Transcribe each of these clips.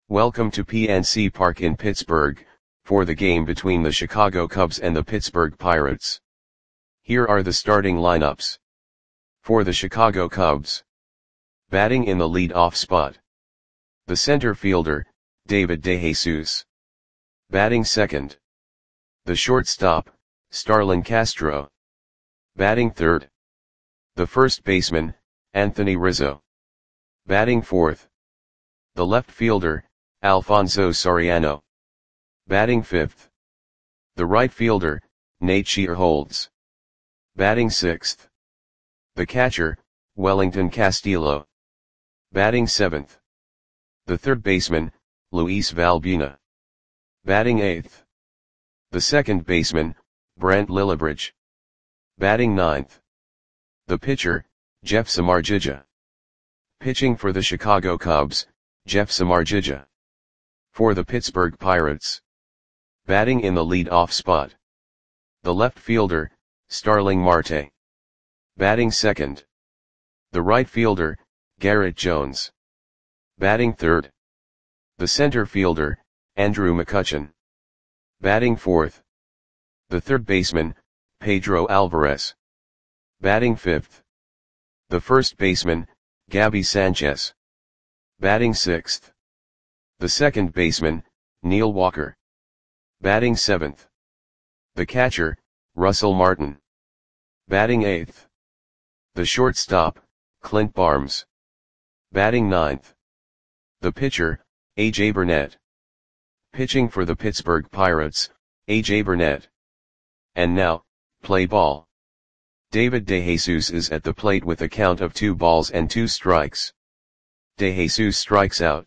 Welcome to PNC Park in Pittsburgh, for the game between the Chicago Cubs and the Pittsburgh Pirates. Here are the starting lineups. For the Chicago Cubs. Batting in the lead-off spot. The center fielder, David DeJesus. Batting second. The shortstop, Starlin Castro. Batting third. The first baseman, Anthony Rizzo. Batting fourth. The left fielder, Alfonso Soriano. Batting fifth. The right fielder, Nate Shearholtz. Batting sixth. The catcher, Wellington Castillo. Batting seventh. The third baseman, Luis Valbuena. Batting eighth. The second baseman, Brent Lillibridge. Batting ninth. The pitcher, Jeff Samardzija. Pitching for the Chicago Cubs, Jeff Samardzija. For the Pittsburgh Pirates. Batting in the lead-off spot. The left fielder, Starling Marte. Batting second. The right fielder, Garrett Jones. Batting third. The center fielder, Andrew McCutchen. Batting fourth. The third baseman, Pedro Alvarez. Batting fifth. The first baseman, Gabby Sanchez. Batting sixth. The second baseman, Neil Walker. Batting seventh. The catcher, Russell Martin. Batting eighth. The shortstop, Clint Barnes. Batting ninth. The pitcher, A.J. Burnett. Pitching for the Pittsburgh Pirates, A.J. Burnett. And now, play ball. David DeJesus is at the plate with a count of 2 balls and 2 strikes. DeJesus strikes out.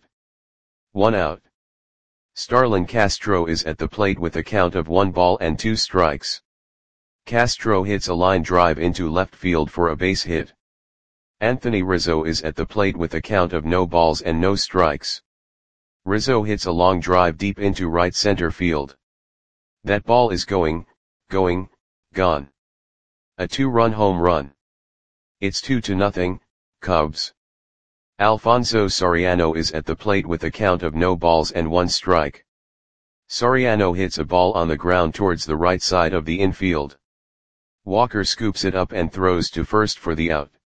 1 out. Starlin Castro is at the plate with a count of 1 ball and 2 strikes. Castro hits a line drive into left field for a base hit. Anthony Rizzo is at the plate with a count of no balls and no strikes. Rizzo hits a long drive deep into right center field. That ball is gone. A 2-run home run. It's 2-0, Cubs. Alfonso Soriano is at the plate with a count of no balls and 1 strike. Soriano hits a ball on the ground towards the right side of the infield. Walker scoops it up and throws to first for the out.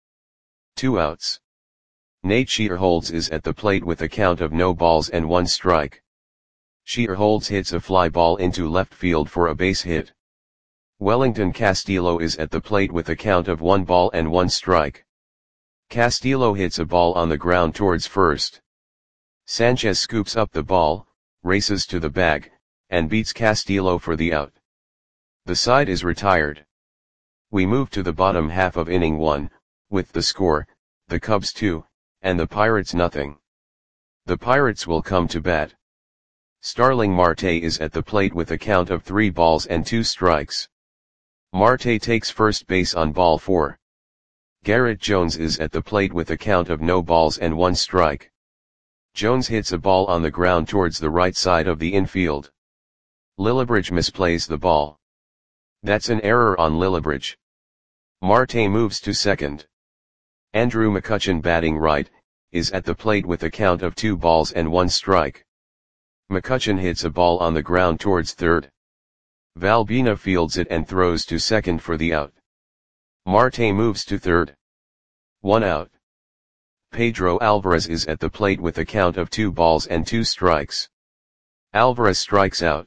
2 outs. Nate Shearholtz is at the plate with a count of no balls and 1 strike. Shearholtz hits a fly ball into left field for a base hit. Wellington Castillo is at the plate with a count of 1 ball and 1 strike. Castillo hits a ball on the ground towards first. Sanchez scoops up the ball, races to the bag, and beats Castillo for the out. The side is retired. We move to the bottom half of inning 1, with the score, the Cubs 2, and the Pirates nothing. The Pirates will come to bat. Starling Marte is at the plate with a count of 3 balls and 2 strikes. Marte takes first base on ball 4. Garrett Jones is at the plate with a count of no balls and 1 strike. Jones hits a ball on the ground towards the right side of the infield. Lillibridge misplays the ball. That's an error on Lillibridge. Marte moves to second. Andrew McCutchen, batting right, is at the plate with a count of 2 balls and 1 strike. McCutchen hits a ball on the ground towards third. Valbuena fields it and throws to second for the out. Marte moves to third. 1 out. Pedro Alvarez is at the plate with a count of 2 balls and 2 strikes. Alvarez strikes out.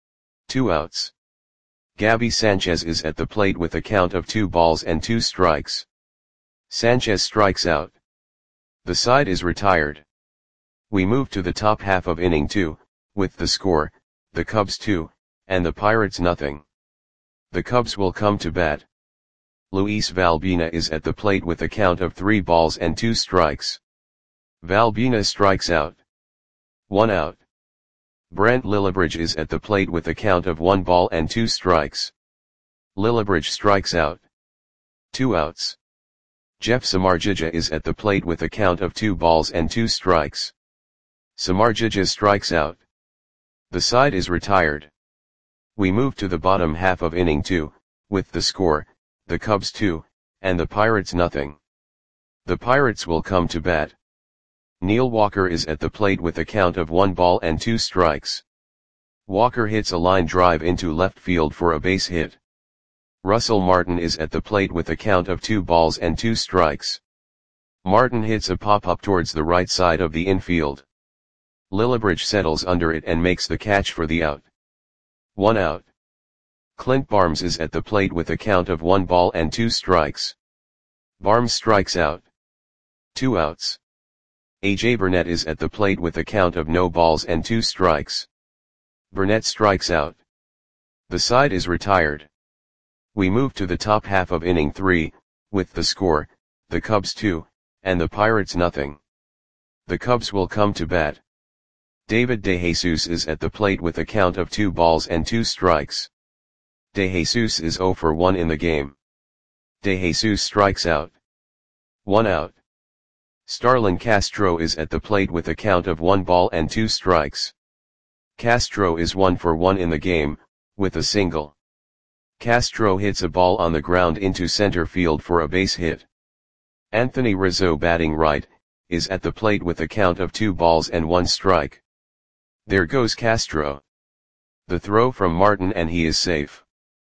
2 outs. Gabby Sanchez is at the plate with a count of 2 balls and 2 strikes. Sanchez strikes out. The side is retired. We move to the top half of inning 2, with the score, the Cubs 2, and the Pirates nothing. The Cubs will come to bat. Luis Valbuena is at the plate with a count of 3 balls and 2 strikes. Valbuena strikes out. 1 out. Brent Lillibridge is at the plate with a count of 1 ball and 2 strikes. Lillibridge strikes out. 2 outs. Jeff Samardzija is at the plate with a count of 2 balls and 2 strikes. Samardzija strikes out. The side is retired. We move to the bottom half of inning 2, with the score, the Cubs 2, and the Pirates nothing. The Pirates will come to bat. Neil Walker is at the plate with a count of 1 ball and 2 strikes. Walker hits a line drive into left field for a base hit. Russell Martin is at the plate with a count of 2 balls and 2 strikes. Martin hits a pop-up towards the right side of the infield. Lillibridge settles under it and makes the catch for the out. 1 out. Clint Barnes is at the plate with a count of 1 ball and 2 strikes. Barnes strikes out. 2 outs. A.J. Burnett is at the plate with a count of no balls and 2 strikes. Burnett strikes out. The side is retired. We move to the top half of inning 3, with the score, the Cubs 2, and the Pirates nothing. The Cubs will come to bat. David DeJesus is at the plate with a count of 2 balls and 2 strikes. DeJesus is 0 for 1 in the game. DeJesus strikes out. 1 out. Starlin Castro is at the plate with a count of 1 ball and 2 strikes. Castro is 1 for 1 in the game, with a single. Castro hits a ball on the ground into center field for a base hit. Anthony Rizzo, batting right, is at the plate with a count of 2 balls and 1 strike. There goes Castro. The throw from Martin and he is safe.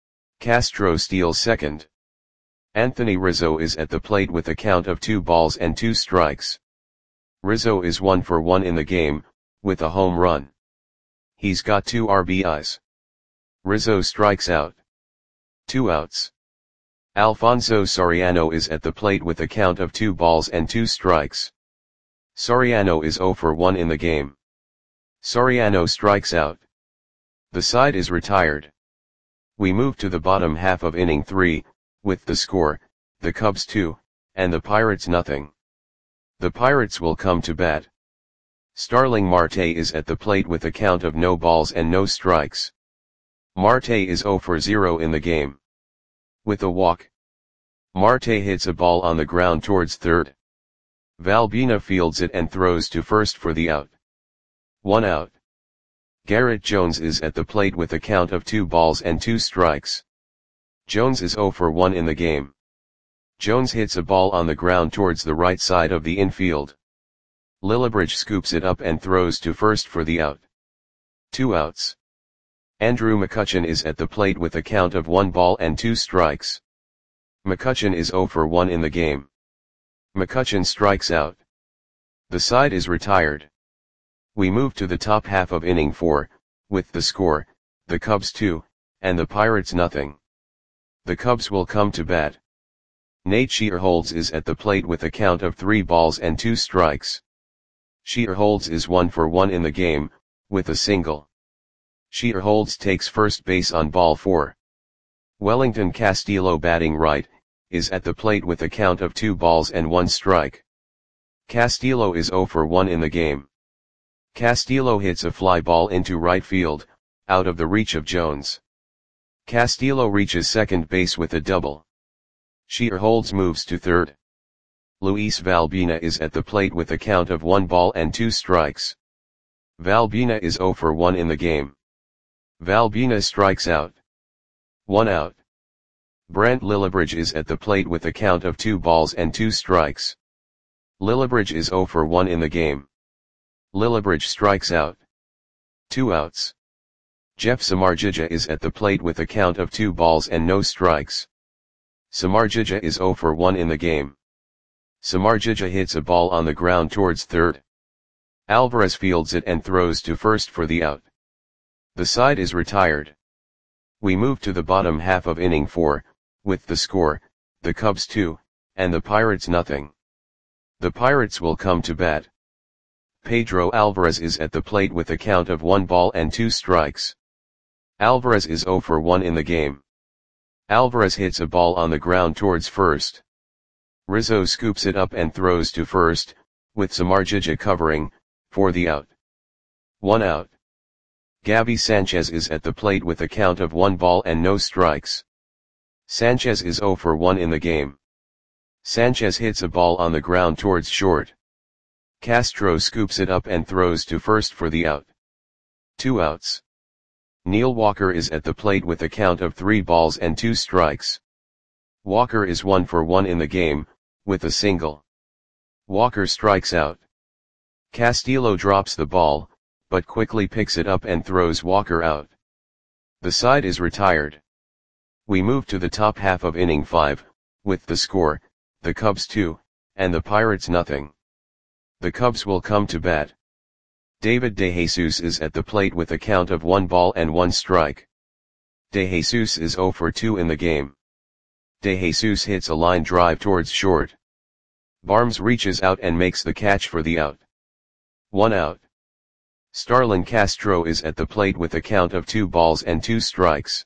Castro steals second. Anthony Rizzo is at the plate with a count of 2 balls and 2 strikes. Rizzo is 1 for 1 in the game, with a home run. He's got 2 RBIs. Rizzo strikes out. 2 outs. Alfonso Soriano is at the plate with a count of 2 balls and 2 strikes. Soriano is 0 for 1 in the game. Soriano strikes out. The side is retired. We move to the bottom half of inning 3, with the score, the Cubs 2, and the Pirates nothing. The Pirates will come to bat. Starling Marte is at the plate with a count of no balls and no strikes. Marte is 0 for 0 in the game. With a walk, Marte hits a ball on the ground towards third. Valbuena fields it and throws to first for the out. 1 out. Garrett Jones is at the plate with a count of 2 balls and 2 strikes. Jones is 0 for 1 in the game. Jones hits a ball on the ground towards the right side of the infield. Lillibridge scoops it up and throws to first for the out. 2 outs. Andrew McCutchen is at the plate with a count of 1 ball and 2 strikes. McCutchen is 0 for 1 in the game. McCutchen strikes out. The side is retired. We move to the top half of inning 4, with the score, the Cubs 2, and the Pirates nothing. The Cubs will come to bat. Nate Shearholtz is at the plate with a count of 3 balls and 2 strikes. Shearholtz is 1 for 1 in the game, with a single. Shearholtz takes first base on ball 4. Wellington Castillo, batting right, is at the plate with a count of 2 balls and 1 strike. Castillo is 0 for 1 in the game. Castillo hits a fly ball into right field, out of the reach of Jones. Castillo reaches second base with a double. Shearholtz moves to third. Luis Valbuena is at the plate with a count of 1 ball and 2 strikes. Valbuena is 0 for 1 in the game. Valbuena strikes out. 1 out. Brent Lillibridge is at the plate with a count of 2 balls and 2 strikes. Lillibridge is 0 for 1 in the game. Lillibridge strikes out. 2 outs. Jeff Samardzija is at the plate with a count of 2 balls and no strikes. Samardzija is 0 for 1 in the game. Samardzija hits a ball on the ground towards third. Alvarez fields it and throws to first for the out. The side is retired. We move to the bottom half of inning 4, with the score, the Cubs 2, and the Pirates nothing. The Pirates will come to bat. Pedro Alvarez is at the plate with a count of 1 ball and 2 strikes. Alvarez is 0 for 1 in the game. Alvarez hits a ball on the ground towards first. Rizzo scoops it up and throws to first, with Samardzija covering, for the out. 1 out. Gabby Sanchez is at the plate with a count of 1 ball and no strikes. Sanchez is 0 for 1 in the game. Sanchez hits a ball on the ground towards short. Castro scoops it up and throws to first for the out. 2 outs. Neil Walker is at the plate with a count of 3 balls and 2 strikes. Walker is 1 for 1 in the game, with a single. Walker strikes out. Castillo drops the ball, but quickly picks it up and throws Walker out. The side is retired. We move to the top half of inning 5, with the score, the Cubs 2, and the Pirates nothing. The Cubs will come to bat. David DeJesus is at the plate with a count of 1 ball and 1 strike. DeJesus is 0 for 2 in the game. DeJesus hits a line drive towards short. Barnes reaches out and makes the catch for the out. 1 out. Starlin Castro is at the plate with a count of 2 balls and 2 strikes.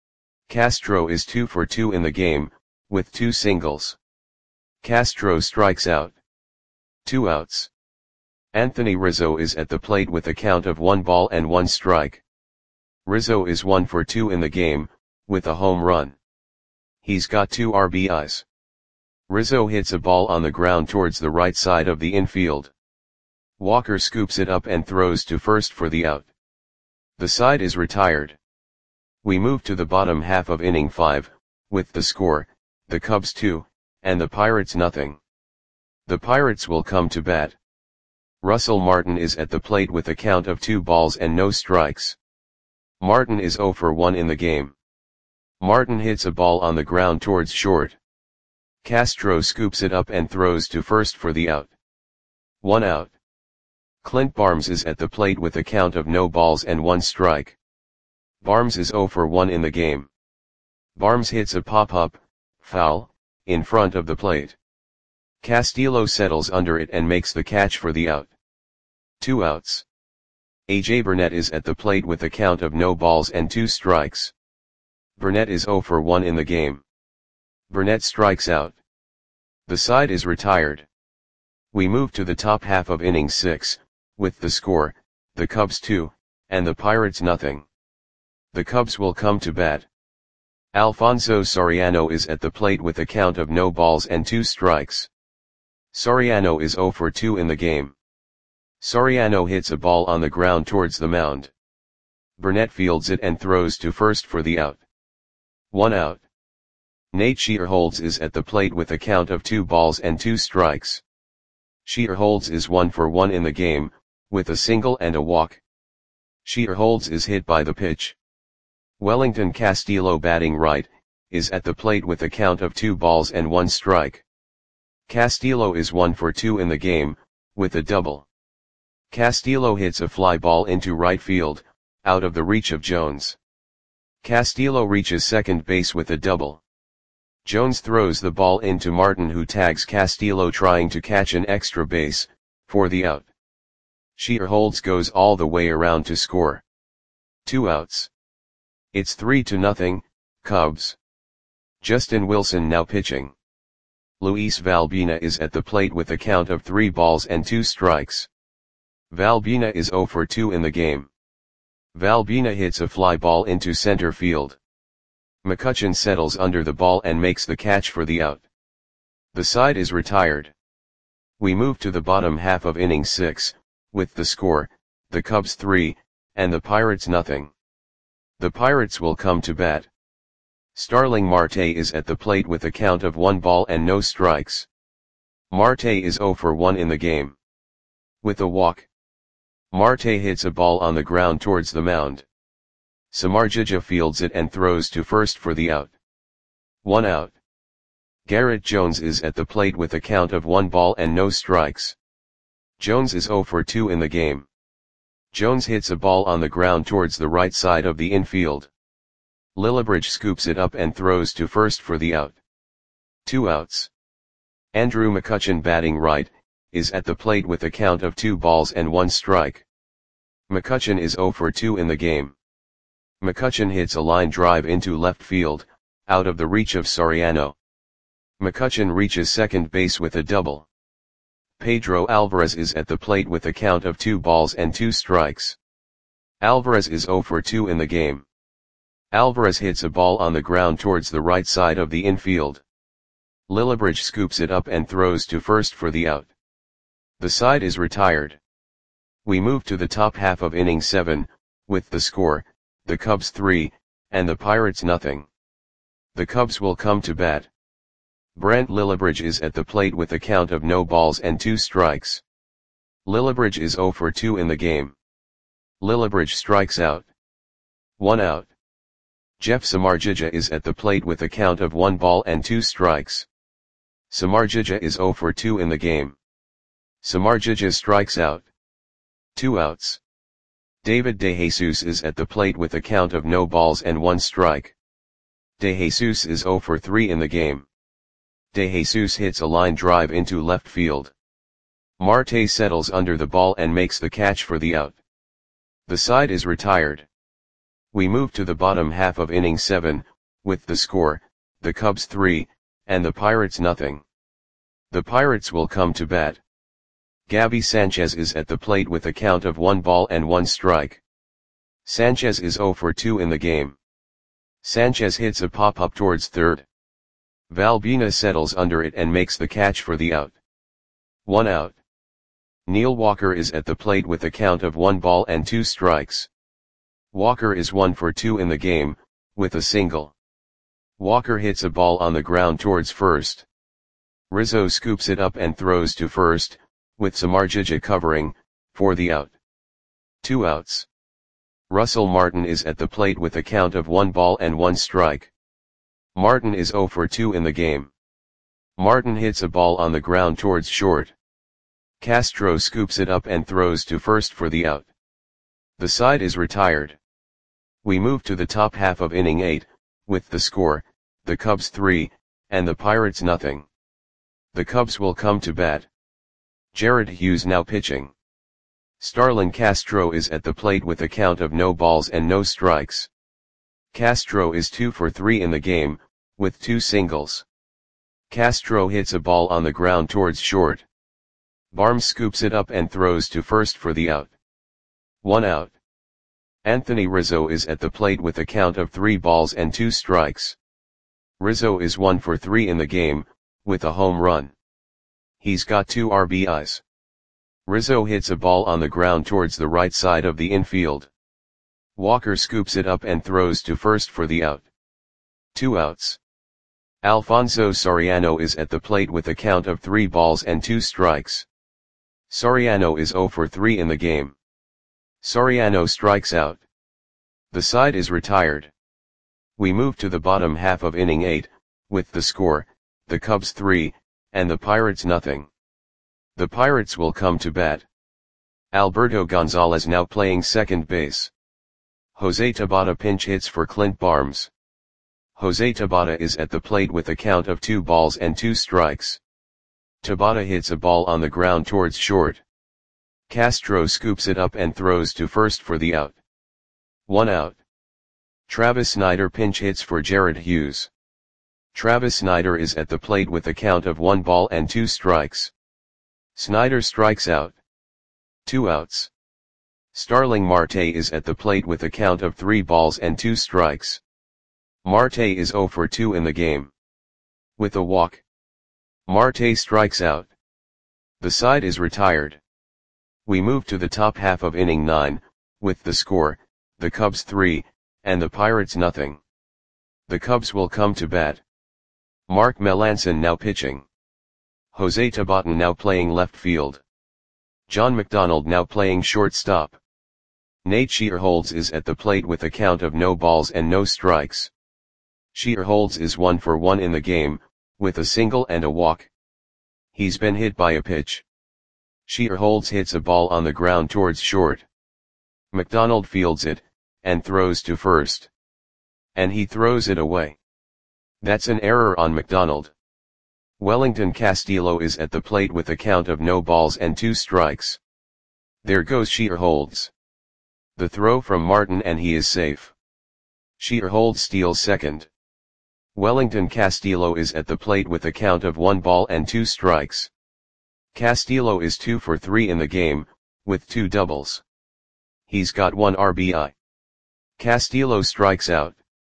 Castro is 2 for 2 in the game, with 2 singles. Castro strikes out. 2 outs. Anthony Rizzo is at the plate with a count of 1 ball and 1 strike. Rizzo is 1 for 2 in the game, with a home run. He's got 2 RBIs. Rizzo hits a ball on the ground towards the right side of the infield. Walker scoops it up and throws to first for the out. The side is retired. We move to the bottom half of inning 5, with the score, the Cubs 2, and the Pirates nothing. The Pirates will come to bat. Russell Martin is at the plate with a count of 2 balls and no strikes. Martin is 0 for 1 in the game. Martin hits a ball on the ground towards short. Castro scoops it up and throws to first for the out. 1 out. Clint Barnes is at the plate with a count of no balls and 1 strike. Barnes is 0 for 1 in the game. Barnes hits a pop-up, foul, in front of the plate. Castillo settles under it and makes the catch for the out. 2 outs. A.J. Burnett is at the plate with a count of no balls and 2 strikes. Burnett is 0 for 1 in the game. Burnett strikes out. The side is retired. We move to the top half of inning 6, with the score, the Cubs 2, and the Pirates nothing. The Cubs will come to bat. Alfonso Soriano is at the plate with a count of no balls and 2 strikes. Soriano is 0 for 2 in the game. Soriano hits a ball on the ground towards the mound. Burnett fields it and throws to first for the out. 1 out. Nate Shearholtz is at the plate with a count of 2 balls and 2 strikes. Shearholtz is 1 for 1 in the game, with a single and a walk. Shearholtz is hit by the pitch. Wellington Castillo, batting right, is at the plate with a count of 2 balls and 1 strike. Castillo is 1 for 2 in the game, with a double. Castillo hits a fly ball into right field, out of the reach of Jones. Castillo reaches second base with a double. Jones throws the ball into Martin, who tags Castillo trying to catch an extra base, for the out. Shearholtz goes all the way around to score. 2 outs. It's 3-0, Cubs. Justin Wilson now pitching. Luis Valbina is at the plate with a count of 3 balls and 2 strikes. Valbina is 0 for 2 in the game. Valbina hits a fly ball into center field. McCutchen settles under the ball and makes the catch for the out. The side is retired. We move to the bottom half of inning 6, with the score, the Cubs 3, and the Pirates nothing. The Pirates will come to bat. Starling Marte is at the plate with a count of 1 ball and no strikes. Marte is 0 for 1 in the game. With a walk. Marte hits a ball on the ground towards the mound. Samardzija fields it and throws to first for the out. 1 out. Garrett Jones is at the plate with a count of 1 ball and no strikes. Jones is 0 for 2 in the game. Jones hits a ball on the ground towards the right side of the infield. Lillibridge scoops it up and throws to first for the out. 2 outs. Andrew McCutchen, batting right, is at the plate with a count of 2 balls and 1 strike. McCutchen is 0 for 2 in the game. McCutchen hits a line drive into left field, out of the reach of Soriano. McCutchen reaches second base with a double. Pedro Alvarez is at the plate with a count of 2 balls and 2 strikes. Alvarez is 0 for 2 in the game. Alvarez hits a ball on the ground towards the right side of the infield. Lillibridge scoops it up and throws to first for the out. The side is retired. We move to the top half of inning 7, with the score, the Cubs 3, and the Pirates nothing. The Cubs will come to bat. Brent Lillibridge is at the plate with a count of no balls and 2 strikes. Lillibridge is 0 for 2 in the game. Lillibridge strikes out. 1 out. Jeff Samardzija is at the plate with a count of 1 ball and 2 strikes. Samardzija is 0 for 2 in the game. Samardzija strikes out. 2 outs. David DeJesus is at the plate with a count of no balls and 1 strike. DeJesus is 0 for 3 in the game. DeJesus hits a line drive into left field. Marte settles under the ball and makes the catch for the out. The side is retired. We move to the bottom half of inning 7, with the score, the Cubs 3, and the Pirates nothing. The Pirates will come to bat. Gabby Sanchez is at the plate with a count of 1 ball and 1 strike. Sanchez is 0 for 2 in the game. Sanchez hits a pop-up towards third. Valbuena settles under it and makes the catch for the out. 1 out. Neil Walker is at the plate with a count of 1 ball and 2 strikes. Walker is 1 for 2 in the game, with a single. Walker hits a ball on the ground towards first. Rizzo scoops it up and throws to first, with Samardzija covering, for the out. 2 outs. Russell Martin is at the plate with a count of 1 ball and 1 strike. Martin is 0 for 2 in the game. Martin hits a ball on the ground towards short. Castro scoops it up and throws to first for the out. The side is retired. We move to the top half of inning 8, with the score, the Cubs 3, and the Pirates nothing. The Cubs will come to bat. Jared Hughes now pitching. Starlin Castro is at the plate with a count of no balls and no strikes. Castro is 2 for 3 in the game, with 2 singles. Castro hits a ball on the ground towards short. Barnes scoops it up and throws to first for the out. 1 out. Anthony Rizzo is at the plate with a count of 3 balls and 2 strikes. Rizzo is 1 for 3 in the game, with a home run. He's got 2 RBIs. Rizzo hits a ball on the ground towards the right side of the infield. Walker scoops it up and throws to first for the out. 2 outs. Alfonso Soriano is at the plate with a count of 3 balls and 2 strikes. Soriano is 0 for 3 in the game. Soriano strikes out. The side is retired. We move to the bottom half of inning 8, with the score, the Cubs 3, and the Pirates nothing. The Pirates will come to bat. Alberto Gonzalez now playing second base. Jose Tabata pinch hits for Clint Barnes. Jose Tabata is at the plate with a count of 2 balls and 2 strikes. Tabata hits a ball on the ground towards short. Castro scoops it up and throws to first for the out. 1 out. Travis Snyder pinch hits for Jared Hughes. Travis Snyder is at the plate with a count of 1 ball and 2 strikes. Snyder strikes out. 2 outs. Starling Marte is at the plate with a count of 3 balls and 2 strikes. Marte is 0 for 2 in the game. With a walk. Marte strikes out. The side is retired. We move to the top half of inning 9, with the score, the Cubs 3, and the Pirates nothing. The Cubs will come to bat. Mark Melancon now pitching. Jose Tabata now playing left field. John McDonald now playing shortstop. Nate Shearholds is at the plate with a count of no balls and no strikes. Shearholds is 1 for 1 in the game, with a single and a walk. He's been hit by a pitch. Shearholds hits a ball on the ground towards short. McDonald fields it, and throws to first. And he throws it away. That's an error on McDonald. Wellington Castillo is at the plate with a count of no balls and 2 strikes. There goes Shearholds. The throw from Martin and he is safe. Shearholds steals second. Wellington Castillo is at the plate with a count of 1 ball and 2 strikes. Castillo is 2 for 3 in the game, with 2 doubles. He's got 1 RBI. Castillo strikes out.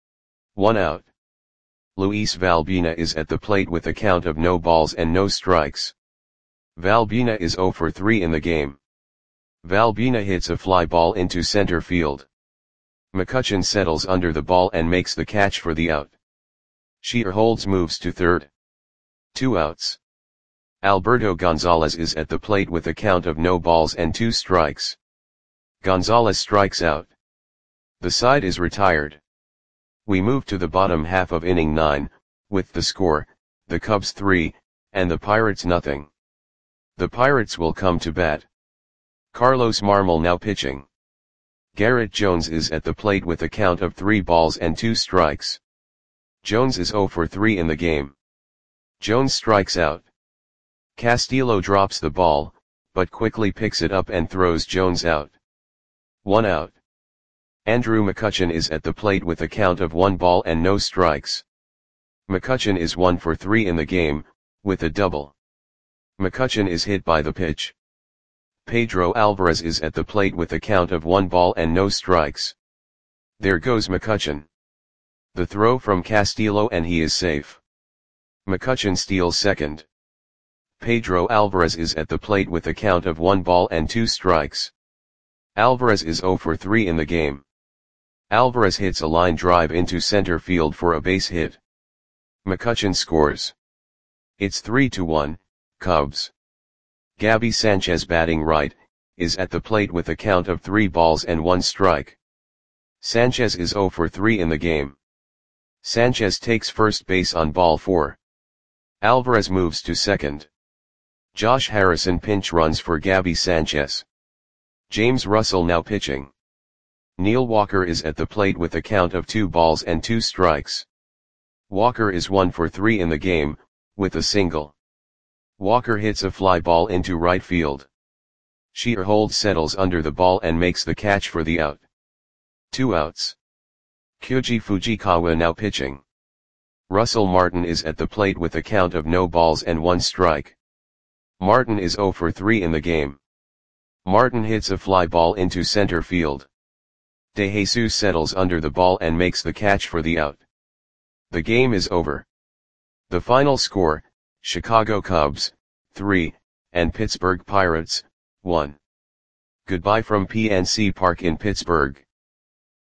1 out. Luis Valbuena is at the plate with a count of no balls and no strikes. Valbuena is 0 for 3 in the game. Valbuena hits a fly ball into center field. McCutchen settles under the ball and makes the catch for the out. Shearholds moves to third. 2 outs. Alberto Gonzalez is at the plate with a count of no balls and 2 strikes. Gonzalez strikes out. The side is retired. We move to the bottom half of inning 9, with the score, the Cubs 3, and the Pirates nothing. The Pirates will come to bat. Carlos Marmol now pitching. Garrett Jones is at the plate with a count of 3 balls and 2 strikes. Jones is 0 for 3 in the game. Jones strikes out. Castillo drops the ball, but quickly picks it up and throws Jones out. 1 out. Andrew McCutchen is at the plate with a count of 1 ball and no strikes. McCutchen is 1 for 3 in the game, with a double. McCutchen is hit by the pitch. Pedro Alvarez is at the plate with a count of 1 ball and no strikes. There goes McCutchen. The throw from Castillo and he is safe. McCutchen steals second. Pedro Alvarez is at the plate with a count of 1 ball and 2 strikes. Alvarez is 0 for 3 in the game. Alvarez hits a line drive into center field for a base hit. McCutchen scores. It's 3-1, Cubs. Gabby Sanchez batting right, is at the plate with a count of 3 balls and 1 strike. Sanchez is 0 for 3 in the game. Sanchez takes first base on ball 4. Alvarez moves to second. Josh Harrison pinch runs for Gabby Sanchez. James Russell now pitching. Neil Walker is at the plate with a count of 2 balls and 2 strikes. Walker is 1 for 3 in the game, with a single. Walker hits a fly ball into right field. Shearhold settles under the ball and makes the catch for the out. 2 outs. Kyoji Fujikawa now pitching. Russell Martin is at the plate with a count of no balls and 1 strike. Martin is 0 for 3 in the game. Martin hits a fly ball into center field. De Jesus settles under the ball and makes the catch for the out. The game is over. The final score, Chicago Cubs, 3, and Pittsburgh Pirates, 1. Goodbye from PNC Park in Pittsburgh.